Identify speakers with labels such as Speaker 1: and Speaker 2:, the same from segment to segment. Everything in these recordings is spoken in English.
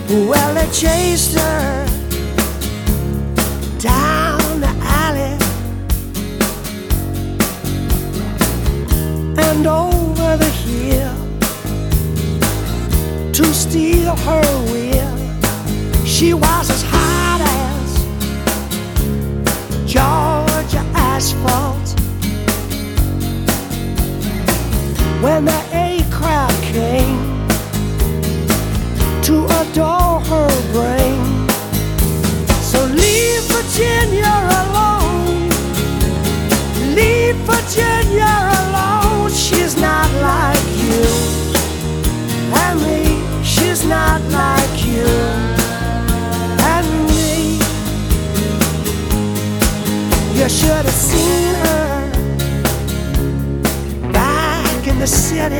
Speaker 1: Well, they chased her down the alley and over the hill to steal her will. She was as hot as Georgia asphalt. When the A crowd came to adore her brain, so leave Virginia alone, leave Virginia alone. She's not like you and me, she's not like you and me. You should have seen her back in the city,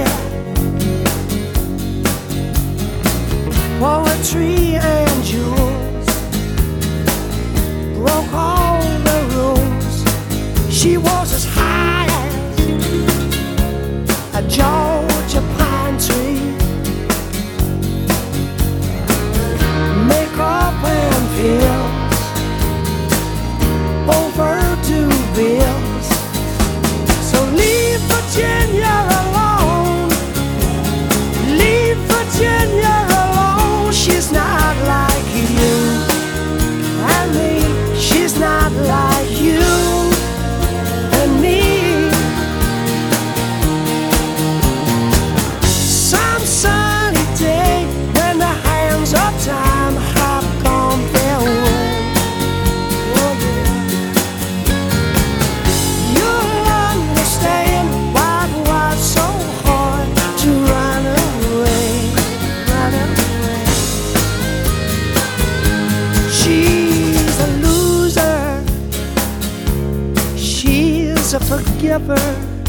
Speaker 1: poetry and jewels, broke all the rules. She was as high as a Georgia pine tree. Makeup and pills, overdue bills. So leave Virginia alone, leave Virginia alone. She's not like you and me, she's not like you and me. Some sunny day when the hands of time have gone their way, oh yeah, you'll understand why it was so hard to run away, run away. She's a loser, she's a forgiver.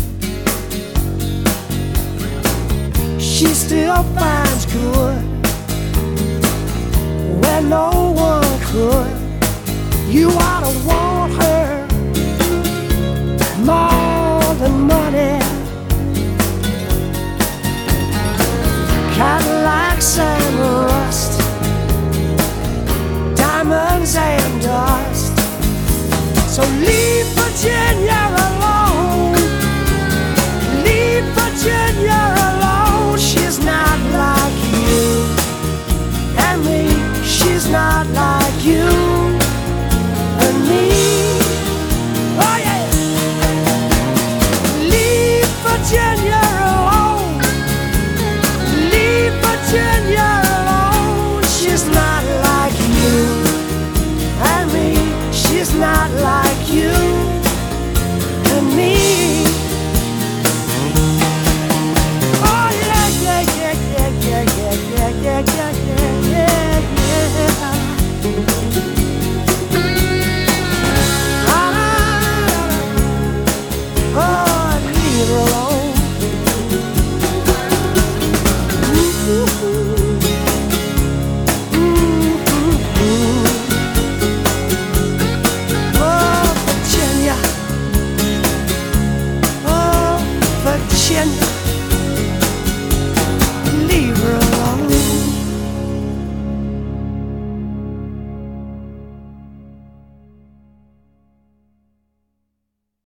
Speaker 1: She still finds good where no one could. You ought to want her more than money, Cadillacs and rust, diamonds and dust. So leave Virginia alone, leave Virginia alone. She's not like you and me, she's not like you and me. Oh yeah, leave Virginia alone, leave Virginia alone. She's not like you and me, she's not like you and me. Oh yeah, yeah, yeah, yeah, yeah, yeah, yeah, yeah, yeah.